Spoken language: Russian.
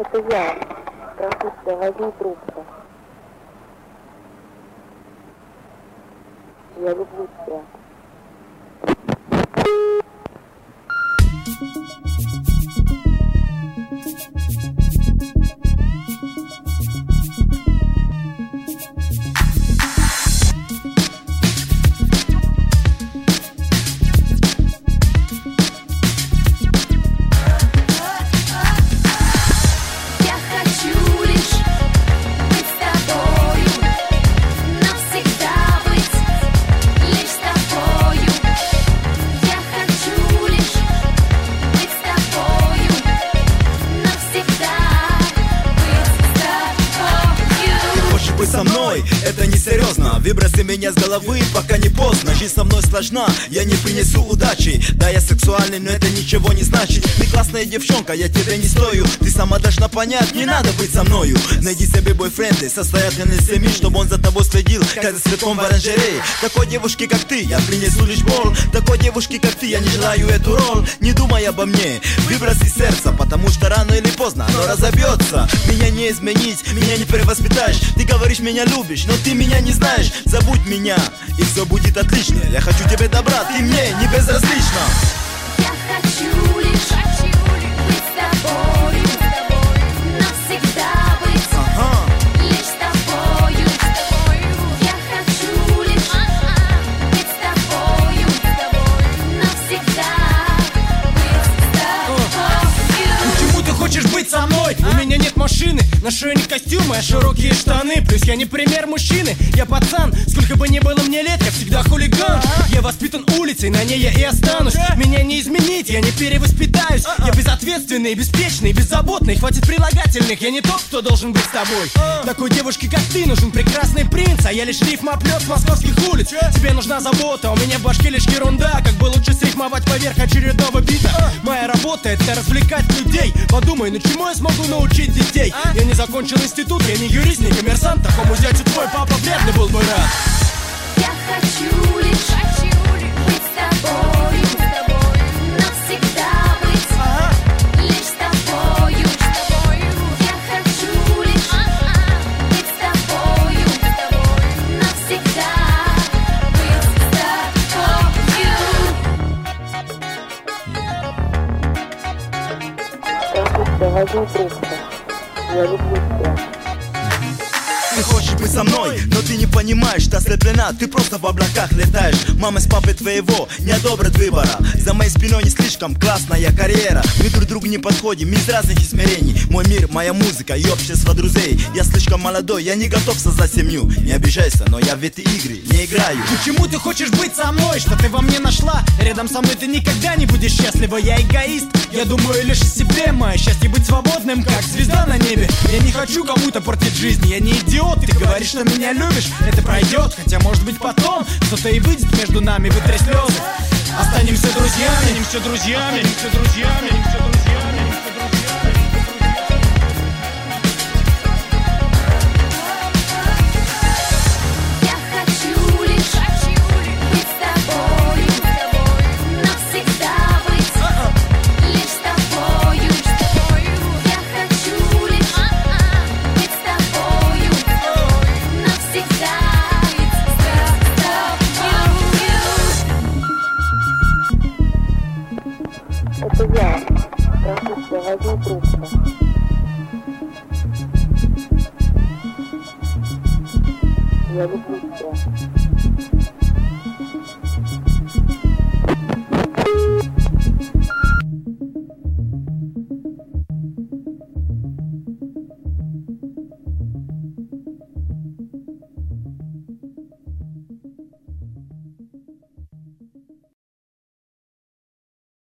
Это я. Здравствуйте, возьми трубку. Я люблю тебя. Со мной, это несерьезно. Выброси меня с головы, пока не поздно. Жизнь со мной сложна, я не принесу удачи. Да, я сексуальный, но это ничего не значит. Ты классная девчонка, я тебе не стою. Ты сама должна понять, не надо быть со мною. Найди себе бойфренды, состоятельной семьи, чтобы он за тобой следил, как за цветком в оранжерее. Такой девушке, как ты, я принесу лишь боль. Такой девушке, как ты, я не желаю эту роль. Не думай обо мне, выброси сердце, потому что рано или поздно оно разобьется. Меня не изменить, меня не перевоспитаешь. Ты говоришь, меня любишь, но ты меня не знаешь. Забудь меня, и все будет отлично. Я хочу тебе добра, ты мне не безразлична. Я хочу лишь быть с тобою, навсегда быть лишь с тобою. Я хочу лишь быть с тобою, навсегда быть с тобою. Почему ты хочешь быть со мной? У меня нет машины, ношу я не костюмы, а широкие штаны. Плюс я не пример мужчины, я пацан. Сколько бы ни было мне лет, я всегда хулиган. Я воспитан улицей, на ней я и останусь. Меня не изменить, я не перевоспитаюсь. Я безответственный, беспечный, беззаботный. Хватит прилагательных, я не тот, кто должен быть с тобой. Такой девушке, как ты, нужен прекрасный принц. А я лишь рифмоплет с московских улиц. Тебе нужна забота, у меня в башке лишь ерунда. Как бы лучше срифмовать поверх очередного бита. Моя работа — это развлекать людей. Подумай, ну чему я смогу научить детей? Я не закончил институт, я не юрист, не коммерсант. Такому зятю твой папа вряд ли был бы рад. Я хочу лишь быть с тобою, навсегда быть лишь с тобою. Я хочу лишь быть с тобою, навсегда быть с тобою. Здравствуйте, возьми трубку. Я люблю тебя. Ты хочешь быть со мной, но ты не понимаешь, ты ослеплена, ты просто в облаках летаешь. Мама с папой твоего не одобрят выбора. За моей спиной не слишком классная карьера. Мы друг другу не подходим из разных измерений. Мой мир, моя музыка и общество друзей. Я слишком молодой, я не готов создать семью. Не обижайся, но я в эти игры не играю. Почему ты хочешь быть со мной? Что ты во мне нашла? Рядом со мной ты никогда не будешь счастлива. Я эгоист, я думаю лишь о себе. Мое счастье быть свободным, как звезда на небе. Я не хочу кому-то портить жизнь, я не идиот. Ты говоришь, что меня любишь, это пройдет. Хотя может быть потом что-то и выйдет между нами, вытри слезы. Останемся друзьями, останемся друзьями, останемся друзьями, останемся друзьями. Я хочу лишь быть с тобою, навсегда быть лишь с тобою. Я хочу лишь быть с тобою, навсегда быть с тобою. Это я. Здравствуйте, возьми трубку. Я люблю тебя.